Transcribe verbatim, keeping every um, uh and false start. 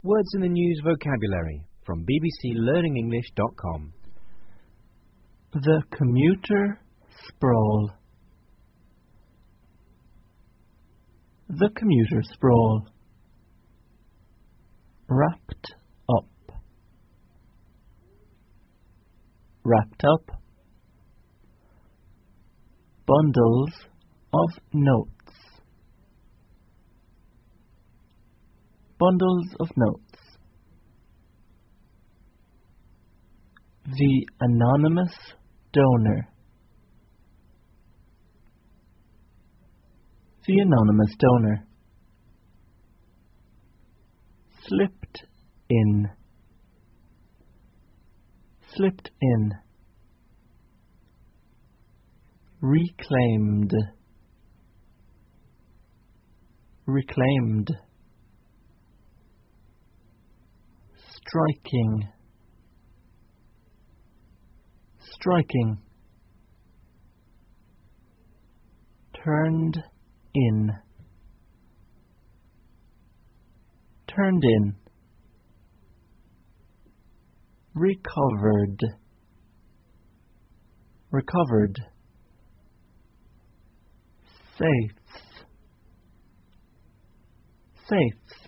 Words in the News vocabulary from b b c learning english dot com. The commuter sprawl. The commuter sprawl. Wrapped up. Wrapped up. Bundles of notes. Bundles of notes. The anonymous donor. The anonymous donor. Slipped in. Slipped in. Reclaimed. Reclaimed. Striking. Striking. Turned in. Turned in. Recovered. Recovered. Safes. Safes.